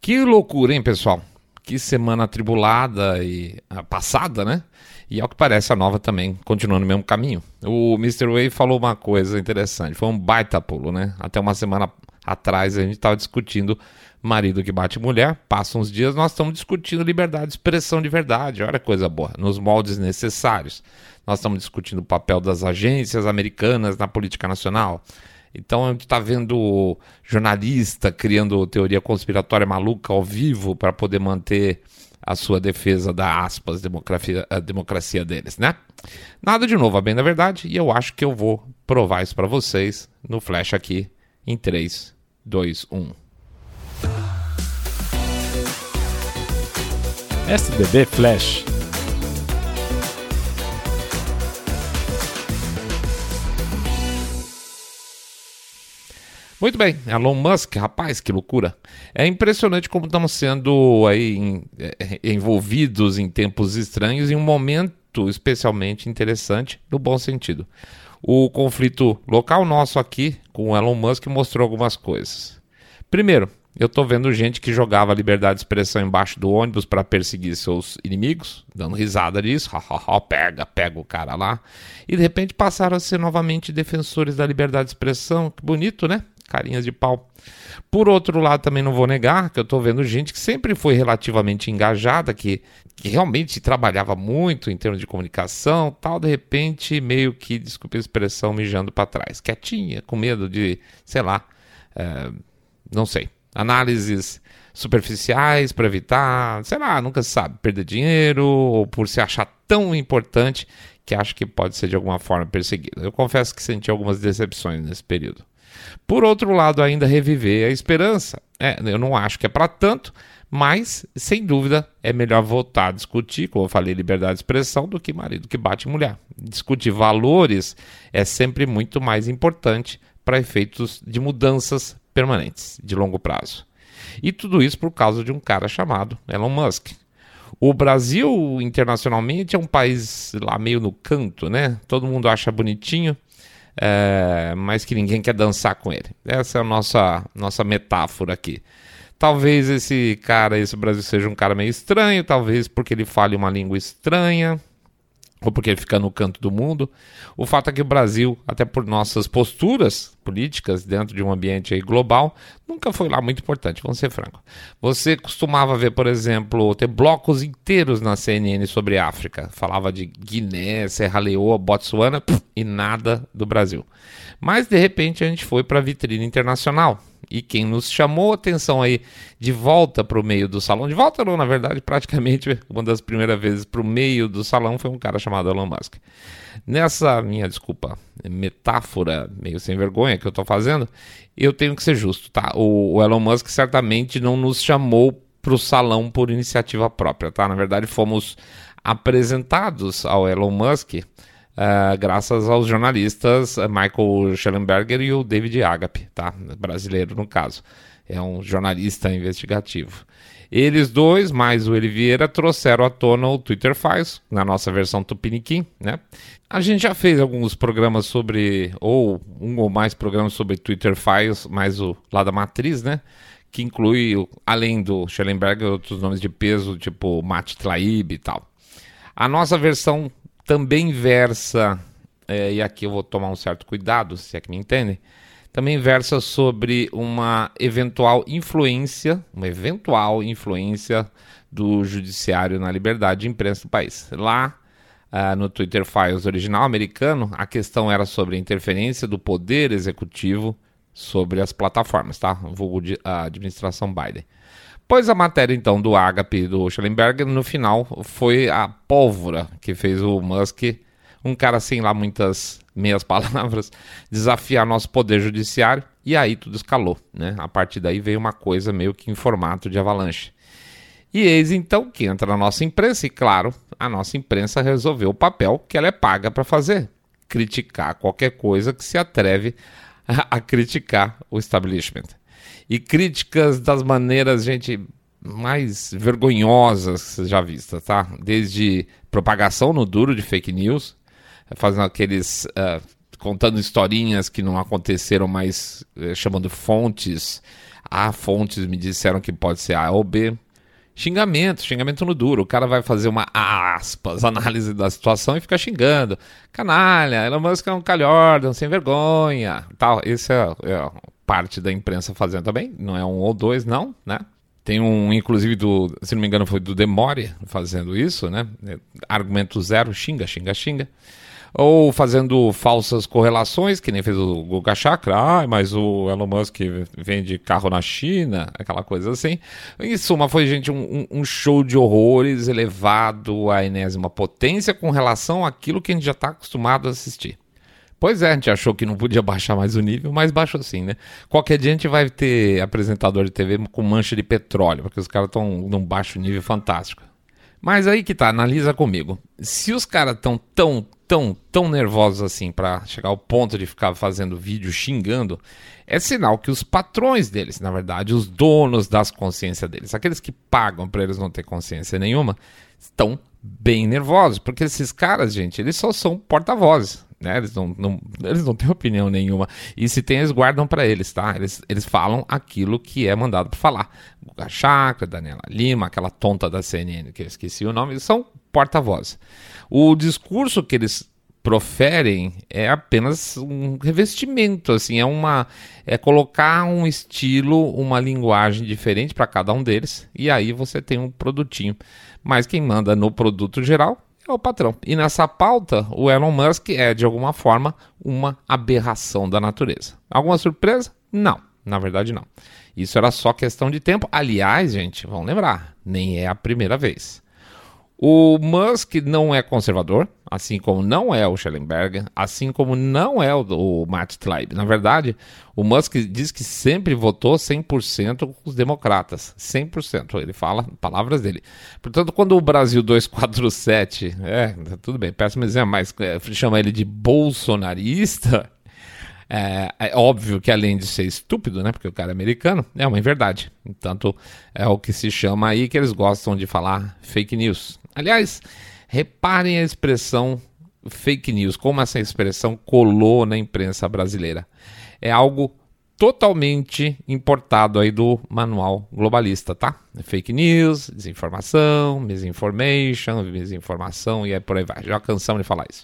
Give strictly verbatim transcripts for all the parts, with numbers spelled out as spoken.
Que loucura, hein, pessoal? Que semana atribulada e a passada, né? E ao que parece a nova também, continuando no mesmo caminho. O mister Way falou uma coisa interessante, foi um baita pulo, né? Até uma semana atrás a gente estava discutindo marido que bate mulher, passam uns dias nós estamos discutindo liberdade de expressão de verdade, olha que coisa boa, nos moldes necessários. Nós estamos discutindo o papel das agências americanas na política nacional. Então a gente está vendo jornalista criando teoria conspiratória maluca ao vivo para poder manter a sua defesa da, aspas, democracia, a democracia deles, né? Nada de novo, a bem da verdade, e eu acho que eu vou provar isso para vocês no Flash aqui em três, dois, um. S B B Flash. Muito bem, Elon Musk, rapaz, que loucura. É impressionante como estamos sendo aí em, é, envolvidos em tempos estranhos, em um momento especialmente interessante, no bom sentido. O conflito local nosso aqui com o Elon Musk mostrou algumas coisas. Primeiro, eu estou vendo gente que jogava liberdade de expressão embaixo do ônibus para perseguir seus inimigos, dando risada disso, pega, pega o cara lá, e de repente passaram a ser novamente defensores da liberdade de expressão, que bonito, né? Carinhas de pau. Por outro lado, também não vou negar que eu estou vendo gente que sempre foi relativamente engajada, que, que realmente trabalhava muito em termos de comunicação, tal, de repente meio que, desculpe a expressão, mijando para trás, quietinha, com medo de, sei lá, é, não sei, análises superficiais para evitar, sei lá, nunca se sabe, perder dinheiro ou por se achar tão importante que acha que pode ser de alguma forma perseguido. Eu confesso que senti algumas decepções nesse período. Por outro lado, ainda reviver a esperança. É, eu não acho que é para tanto, mas, sem dúvida, é melhor voltar a discutir, como eu falei, liberdade de expressão, do que marido que bate mulher. Discutir valores é sempre muito mais importante para efeitos de mudanças permanentes, de longo prazo. E tudo isso por causa de um cara chamado Elon Musk. O Brasil, internacionalmente, é um país lá meio no canto, né? Todo mundo acha bonitinho, É, mas que ninguém quer dançar com ele. Essa é a nossa, nossa metáfora aqui. Talvez esse cara, esse Brasil seja um cara meio estranho, talvez porque ele fale uma língua estranha, ou porque ele fica no canto do mundo. O fato é que o Brasil, até por nossas posturas políticas dentro de um ambiente aí global, nunca foi lá muito importante, vamos ser francos. Você costumava ver, por exemplo, ter blocos inteiros na C N N sobre África. Falava de Guiné, Serra Leoa, Botsuana e nada do Brasil. Mas, de repente, a gente foi para a vitrine internacional. E quem nos chamou a atenção aí de volta para o meio do salão, de volta não, na verdade, praticamente uma das primeiras vezes para o meio do salão foi um cara chamado Elon Musk. Nessa minha, desculpa, metáfora meio sem vergonha que eu estou fazendo, eu tenho que ser justo, tá? O, o Elon Musk certamente não nos chamou para o salão por iniciativa própria, tá? Na verdade, fomos apresentados ao Elon Musk Uh, graças aos jornalistas Michael Schellenberger e o David Agape, tá? Brasileiro no caso, é um jornalista investigativo. Eles dois, mais o Eli Vieira, trouxeram à tona o Twitter Files, na nossa versão Tupiniquim, né? A gente já fez alguns programas sobre, ou um ou mais programas sobre Twitter Files, mais o lá da matriz, né? Que inclui, além do Schellenberger, outros nomes de peso, tipo Matt Tlaib e tal. A nossa versão também versa, é, e aqui eu vou tomar um certo cuidado, se é que me entendem, também versa sobre uma eventual influência, uma eventual influência do judiciário na liberdade de imprensa do país. Lá, uh, no Twitter Files original americano, a questão era sobre a interferência do poder executivo sobre as plataformas, tá? Vulgo de, a administração Biden. Pois a matéria, então, do Agape e do Schellenberger, no final, foi a pólvora que fez o Musk, um cara sem lá muitas meias palavras, desafiar nosso poder judiciário, e aí tudo escalou, né? A partir daí veio uma coisa meio que em formato de avalanche. E eis, então, que entra na nossa imprensa, e claro, a nossa imprensa resolveu o papel que ela é paga para fazer, criticar qualquer coisa que se atreve a, a criticar o establishment. E críticas das maneiras, gente, mais vergonhosas já vistas, tá? Desde propagação no duro de fake news, fazendo aqueles, uh, contando historinhas que não aconteceram, mas uh, chamando fontes Há fontes me disseram que pode ser A ou B. Xingamento, xingamento no duro. O cara vai fazer uma, aspas, análise da situação e fica xingando. Canalha, Elon Musk é um calhorda, um sem vergonha. Tal. Isso é, é parte da imprensa fazendo também. Não é um ou dois, não, né? Tem um, inclusive, do, se não me engano, foi do Demore fazendo isso, né? Argumento zero, xinga, xinga, xinga. Ou fazendo falsas correlações, que nem fez o Guga Chakra, ah, mas o Elon Musk vende carro na China, aquela coisa assim. Em suma, foi, gente, um, um show de horrores elevado à enésima potência com relação àquilo que a gente já está acostumado a assistir. Pois é, a gente achou que não podia baixar mais o nível, mas baixou sim, né? Qualquer dia a gente vai ter apresentador de T V com mancha de petróleo, porque os caras estão num baixo nível fantástico. Mas aí que tá, analisa comigo. Se os caras estão tão, tão, tão nervosos assim para chegar ao ponto de ficar fazendo vídeo xingando, é sinal que os patrões deles, na verdade, os donos das consciências deles, aqueles que pagam para eles não ter consciência nenhuma, estão bem nervosos, porque esses caras, gente, eles só são porta-vozes, né? Eles não, não, eles não têm opinião nenhuma, e se tem, eles guardam para eles, tá? Eles, eles falam aquilo que é mandado para falar. Guga Chakra, Daniela Lima, aquela tonta da C N N, que eu esqueci o nome, eles são porta-vozes. O discurso que eles proferem é apenas um revestimento, assim, é uma é colocar um estilo, uma linguagem diferente para cada um deles, e aí você tem um produtinho. Mas quem manda no produto geral é o patrão. E nessa pauta, o Elon Musk é, de alguma forma, uma aberração da natureza. Alguma surpresa? Não, na verdade não. Isso era só questão de tempo. Aliás, gente, vamos lembrar, nem é a primeira vez. O Musk não é conservador, assim como não é o Schellenberger, assim como não é o, o Matt Taibbi. Na verdade, o Musk diz que sempre votou cem por cento com os democratas, cem por cento, ele fala palavras dele. Portanto, quando o Brasil duzentos e quarenta e sete, é, tudo bem, péssimo exemplo, mas é, chama ele de bolsonarista, é, é óbvio que além de ser estúpido, né, porque o cara é americano, é uma inverdade. Portanto, é o que se chama aí, que eles gostam de falar, fake news. Aliás, reparem a expressão fake news, como essa expressão colou na imprensa brasileira. É algo totalmente importado aí do manual globalista, tá? Fake news, desinformação, misinformation, desinformação e aí por aí vai. Já cansamos de falar isso.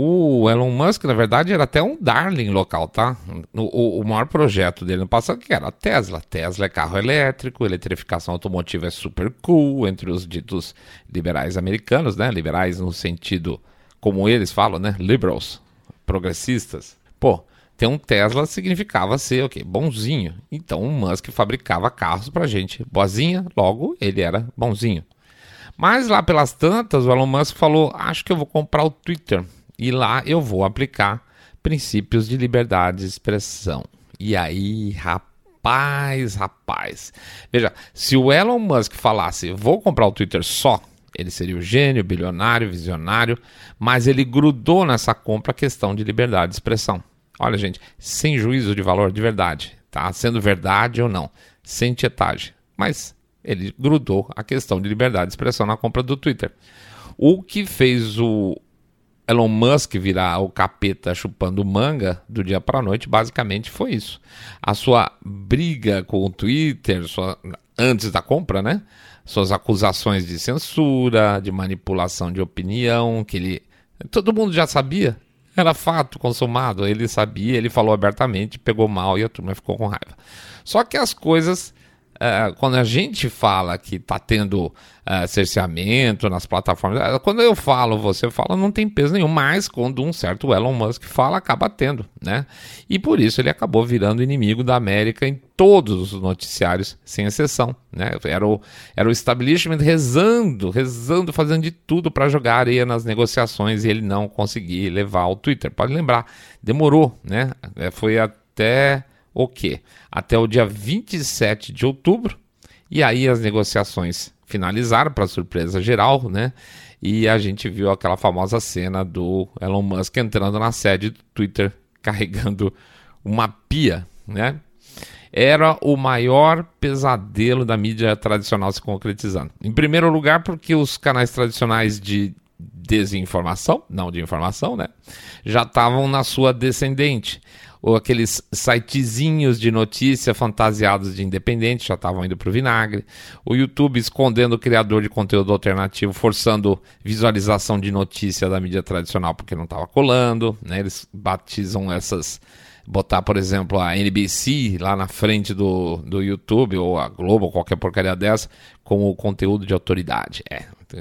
O Elon Musk, na verdade, era até um darling local, tá? O, o, o maior projeto dele no passado que era a Tesla. Tesla é carro elétrico, eletrificação automotiva é super cool, entre os ditos liberais americanos, né? Liberais no sentido, como eles falam, né? Liberals, progressistas. Pô, ter um Tesla significava ser, o quê? Bonzinho. Então o Musk fabricava carros pra gente boazinha, logo ele era bonzinho. Mas lá pelas tantas, o Elon Musk falou, acho que eu vou comprar o Twitter. E lá eu vou aplicar princípios de liberdade de expressão. E aí, rapaz, rapaz. Veja, se o Elon Musk falasse, vou comprar o Twitter só, ele seria o gênio, bilionário, visionário, mas ele grudou nessa compra a questão de liberdade de expressão. Olha, gente, sem juízo de valor de verdade, tá? Sendo verdade ou não, sem tietagem. Mas ele grudou a questão de liberdade de expressão na compra do Twitter. O que fez o Elon Musk virar o capeta chupando manga do dia para a noite, basicamente foi isso. A sua briga com o Twitter, sua, antes da compra, né? Suas acusações de censura, de manipulação de opinião, que ele... Todo mundo já sabia, era fato consumado, ele sabia, ele falou abertamente, pegou mal e a turma ficou com raiva. Só que as coisas... Uh, quando a gente fala que está tendo uh, cerceamento nas plataformas, uh, quando eu falo, você fala, não tem peso nenhum, mas quando um certo Elon Musk fala, acaba tendo, né? E por isso ele acabou virando inimigo da América em todos os noticiários, sem exceção, né? Era o, era o establishment rezando, rezando, fazendo de tudo para jogar areia nas negociações e ele não conseguir levar o Twitter. Pode lembrar, demorou, né? Foi até... O quê? Até o dia vinte e sete de outubro, e aí as negociações finalizaram, para surpresa geral, né? E a gente viu aquela famosa cena do Elon Musk entrando na sede do Twitter, carregando uma pia, né? Era o maior pesadelo da mídia tradicional se concretizando. Em primeiro lugar, porque os canais tradicionais de desinformação, não de informação, né? Já estavam na sua descendente. ou aqueles sitezinhos de notícia fantasiados de independente já estavam indo para o vinagre, o YouTube escondendo o criador de conteúdo alternativo, forçando visualização de notícia da mídia tradicional porque não estava colando, né? Eles batizam essas, botar, por exemplo, a N B C lá na frente do, do YouTube, ou a Globo, ou qualquer porcaria dessa, como conteúdo de autoridade. É.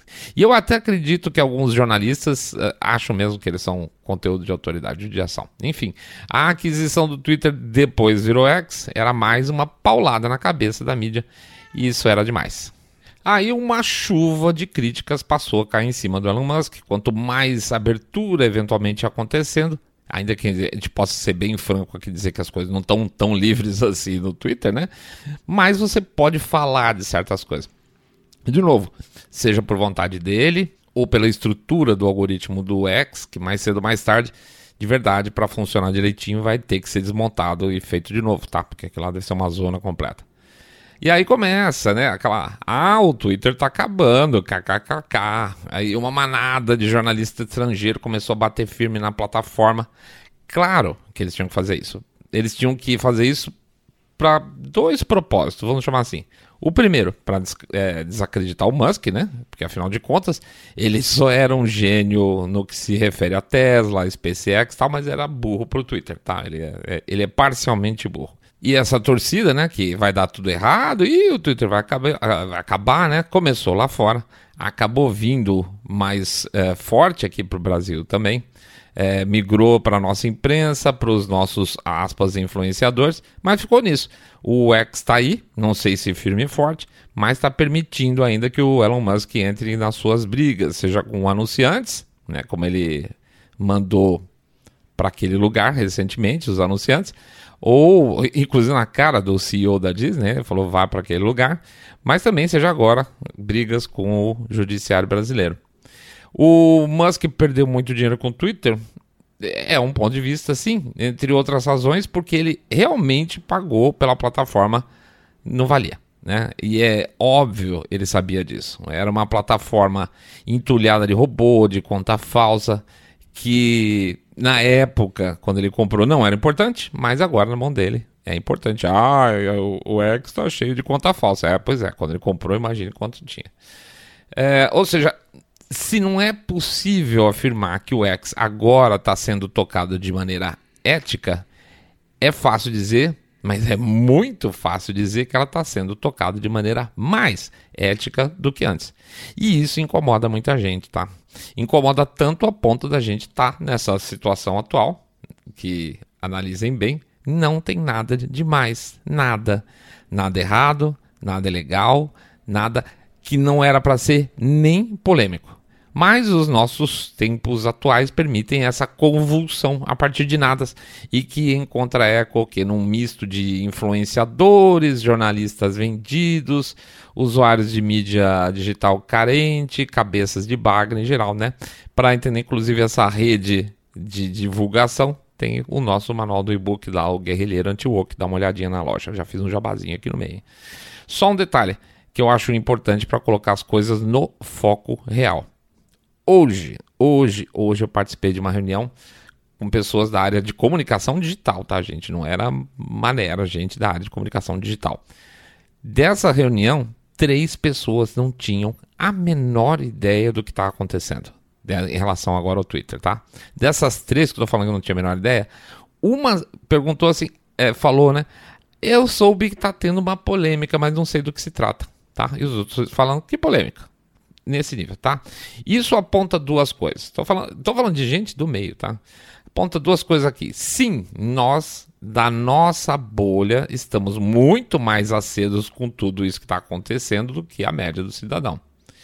E eu até acredito que alguns jornalistas uh, acham mesmo que eles são conteúdo de autoridade de ação. Enfim, a aquisição do Twitter depois virou X era mais uma paulada na cabeça da mídia, e isso era demais. Aí uma chuva de críticas passou a cair em cima do Elon Musk. Quanto mais abertura eventualmente acontecendo, ainda que a gente possa ser bem franco aqui, dizer que as coisas não estão tão livres assim no Twitter, né? Mas você pode falar de certas coisas. De novo, seja por vontade dele ou pela estrutura do algoritmo do X, que mais cedo ou mais tarde, de verdade, para funcionar direitinho, vai ter que ser desmontado e feito de novo, tá? Porque aquilo lá deve ser uma zona completa. E aí começa, né? Aquela, ah, o Twitter tá acabando, kkkk. Aí uma manada de jornalistas estrangeiros começou a bater firme na plataforma. Claro que eles tinham que fazer isso. Eles tinham que fazer isso para dois propósitos, vamos chamar assim. O primeiro, para des- é, desacreditar o Musk, né? Porque afinal de contas, ele só era um gênio no que se refere a Tesla, SpaceX e tal, mas era burro pro Twitter, tá? Ele é, ele é parcialmente burro. E essa torcida, né, que vai dar tudo errado e o Twitter vai acabar, vai acabar, né? Começou lá fora, acabou vindo mais é, forte aqui pro Brasil também. É, migrou para a nossa imprensa, para os nossos, aspas, influenciadores, mas ficou nisso. O X está aí, não sei se firme e forte, mas está permitindo ainda que o Elon Musk entre nas suas brigas, seja com anunciantes, né, como ele mandou para aquele lugar recentemente, os anunciantes, ou inclusive na cara do C E O da Disney, ele falou vá para aquele lugar, mas também seja agora brigas com o judiciário brasileiro. O Musk perdeu muito dinheiro com o Twitter, é um ponto de vista, sim, entre outras razões, porque ele realmente pagou pela plataforma, não valia, né? E é óbvio, ele sabia disso. Era uma plataforma entulhada de robô, de conta falsa, que na época, quando ele comprou, não era importante, mas agora na mão dele é importante. Ah, o, o X está cheio de conta falsa. É, pois é, quando ele comprou, imagine quanto tinha. É, ou seja, se não é possível afirmar que o X agora está sendo tocado de maneira ética, é fácil dizer, mas é muito fácil dizer que ela está sendo tocada de maneira mais ética do que antes. E isso incomoda muita gente, tá? Incomoda tanto a ponto da gente estar tá nessa situação atual, que, analisem bem, não tem nada demais, nada. Nada errado, nada ilegal, nada que não era para ser nem polêmico. Mas os nossos tempos atuais permitem essa convulsão a partir de nada e que encontra eco que num misto de influenciadores, jornalistas vendidos, usuários de mídia digital carente, cabeças de bagre em geral, né? Para entender inclusive essa rede de divulgação, tem o nosso manual do e-book lá, o Guerrilheiro Anti-Woke, dá uma olhadinha na loja, já fiz um jabazinho aqui no meio. Só um detalhe que eu acho importante para colocar as coisas no foco real. Hoje, hoje, hoje eu participei de uma reunião com pessoas da área de comunicação digital, tá, gente? Não era mané, era gente da área de comunicação digital. Dessa reunião, três pessoas não tinham a menor ideia do que estava acontecendo em relação agora ao Twitter, tá? Dessas três que eu tô falando que eu não tinha a menor ideia, uma perguntou assim, é, falou, né? Eu soube que tá tendo uma polêmica, mas não sei do que se trata, tá? E os outros falando, que polêmica? Nesse nível, tá? Isso aponta duas coisas. Tô falando, tô falando de gente do meio, tá? Aponta duas coisas aqui. Sim, nós, da nossa bolha, estamos muito mais acesos com tudo isso que está acontecendo do que a média do cidadão.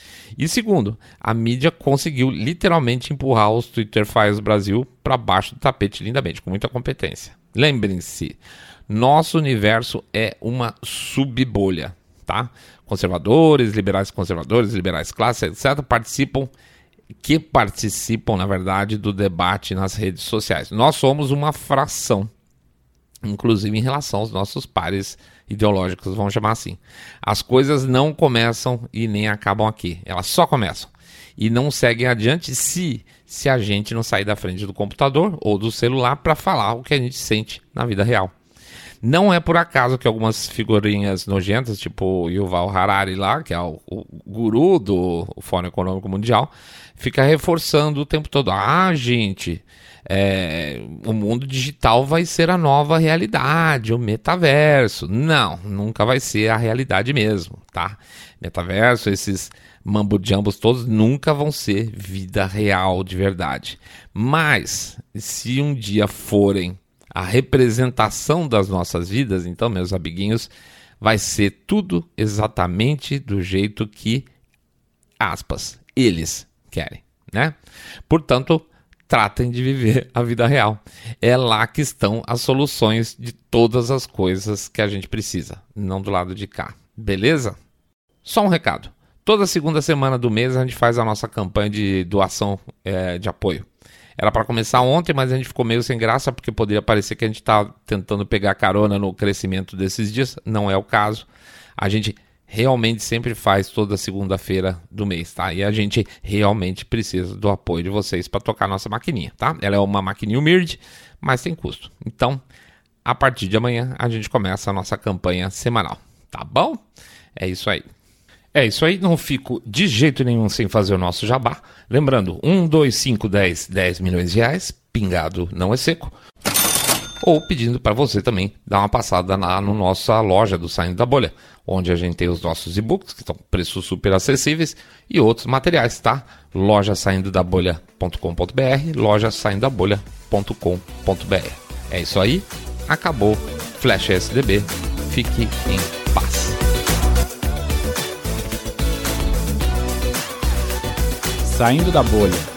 E segundo, a mídia conseguiu literalmente empurrar os Twitter Files Brasil para baixo do tapete lindamente, com muita competência. Lembrem-se, nosso universo é uma subbolha, tá? Conservadores, liberais conservadores, liberais clássicos, etcétera, participam, que participam, na verdade, do debate nas redes sociais. Nós somos uma fração, inclusive em relação aos nossos pares ideológicos, vamos chamar assim. As coisas não começam e nem acabam aqui, elas só começam. e não seguem adiante se, se a gente não sair da frente do computador ou do celular para falar o que a gente sente na vida real. Não é por acaso que algumas figurinhas nojentas, tipo Yuval Harari lá, que é o, o guru do Fórum Econômico Mundial, fica reforçando o tempo todo. Ah, gente, é, o mundo digital vai ser a nova realidade, o metaverso. Não, nunca vai ser a realidade mesmo, tá? Metaverso, esses mambo-jambos todos nunca vão ser vida real de verdade. Mas, se um dia forem a representação das nossas vidas, então, meus amiguinhos, vai ser tudo exatamente do jeito que, aspas, eles querem, né? Portanto, tratem de viver a vida real. É lá que estão as soluções de todas as coisas que a gente precisa, não do lado de cá, beleza? Só um recado. Toda segunda semana do mês a gente faz a nossa campanha de doação é, de apoio. Era para começar ontem, mas a gente ficou meio sem graça, porque poderia parecer que a gente está tentando pegar carona no crescimento desses dias. Não é o caso. A gente realmente sempre faz toda segunda-feira do mês, tá? E a gente realmente precisa do apoio de vocês para tocar a nossa maquininha, tá? Ela é uma maquininha humilde, mas tem custo. Então, a partir de amanhã, a gente começa a nossa campanha semanal, tá bom? É isso aí. É isso aí, não fico de jeito nenhum sem fazer o nosso jabá. Lembrando, um, dois, cinco, dez, dez milhões de reais, pingado não é seco. Ou pedindo para você também dar uma passada lá na nossa loja do Saindo da Bolha, onde a gente tem os nossos e-books, que estão preços super acessíveis, e outros materiais, tá? loja saindo da bolha ponto com ponto b r, loja saindo da bolha ponto com ponto b r. É isso aí, acabou. Flash S D B, fique em paz. Saindo da Bolha.